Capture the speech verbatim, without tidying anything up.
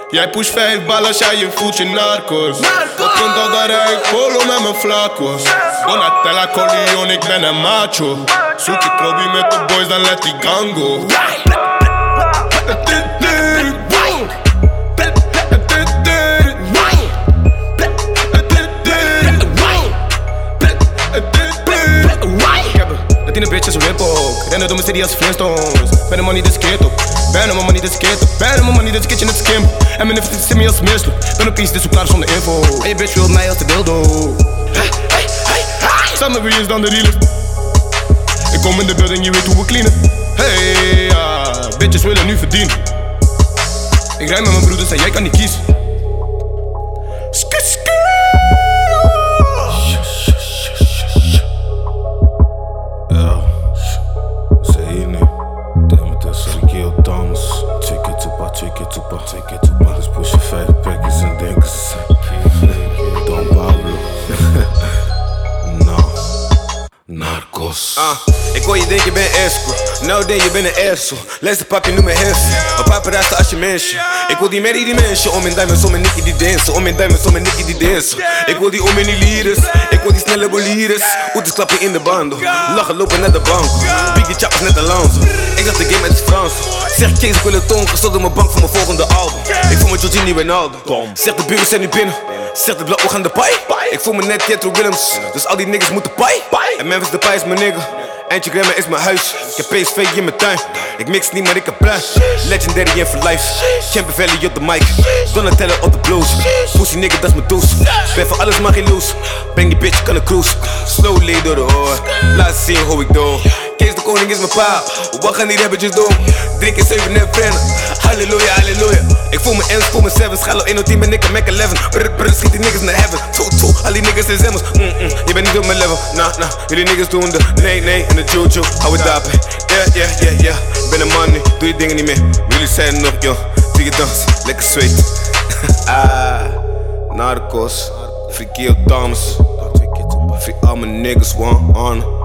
Jij push vijf ballen, ja je voelt je narcos. Op een dag dat rijd ik polo met mijn flacos. Donatella Corleone, ik ben een macho. Zoek je trobby met de boys, dan let die gang go. Latine bitches whip ook. Rennen door mijn city als Flintstones. Ben een money dus keert op. Ben een money dus keert op. Ben een money dus kitchen net skimp. En mijn neef zit me als meersloep. Ben een piece dus zo klaar zonder info. En je bitch wil mij als de dildo. Hey, hey, hey, hey. Samen wie is dan de realest? Ik kom in de building, je weet hoe we cleanen. Hey, ja, bitches willen nu verdienen. Ik rij met mijn broeders en jij kan niet kiezen. Skit, skit. Take it to pa, take it to pa. Dus push je vijf pakjes en denken ze zijn Don Pablo. Nou, narcos. uh, Ik hoor je denk je bent escrow. Nou denk je bent een asshole. Luister papje, noem me Hesse. Een paparazzi als je mensje. Ik wil die Mary die mensen. Om in diamonds, om in Nicky die dansen. Om in diamonds, om in Nicky die dansen. Ik wil die om in die lires. Ik wil die snelle bolires. Oeters klappen in de banden. Lachen lopen naar de bank. Biggie chappers net een Lanzo. Ik dacht de game met is Frans. Zeg Kees, ik wil een ton. Gestopt op mijn bank voor mijn volgende album. Ik voel me Jorginho Wijnaldum. Zeg de buren zijn nu binnen. Zeg de blok, we gaan de paai. Ik voel me net Jethro Willems. Dus al die niggas moeten paai. En Memphis de paai is mijn nigga. Eindje Grammer is mijn huis. Ik heb P S V in mijn tuin. Ik mix niet, maar ik heb pluis. Legendary en for life. Champion Valley op de mic. Donatella op de blues. Pussy nigga, dat is mijn doos. Ben voor alles mag je loose. Breng die bitch, kan een cruise. Slowly door de oor. Laat zien hoe ik doe. Kees de koning is mijn pa. Wat gaan die rappertjes doen? Drink in zeven net vrienden. Halleluja, halleluja. Ik voel me M's, voel me sevens. Schalo één tien ben ik een Mac elf. Brr, brr, schiet die niggas naar heaven. Toe, toe, al die niggas zijn zemmels. Mm, mm, je bent niet op mijn level. Nah, nah, jullie niggas doen de nee, nee en de juju. Hou het dapen. Yeah, yeah, yeah, yeah. Ben een man nu, doe je dingen niet meer. Jullie zijn nog jong. Tige dans, lekker zweet. Ah, narcos. Free Kill Thomas. Free all my niggas, one on.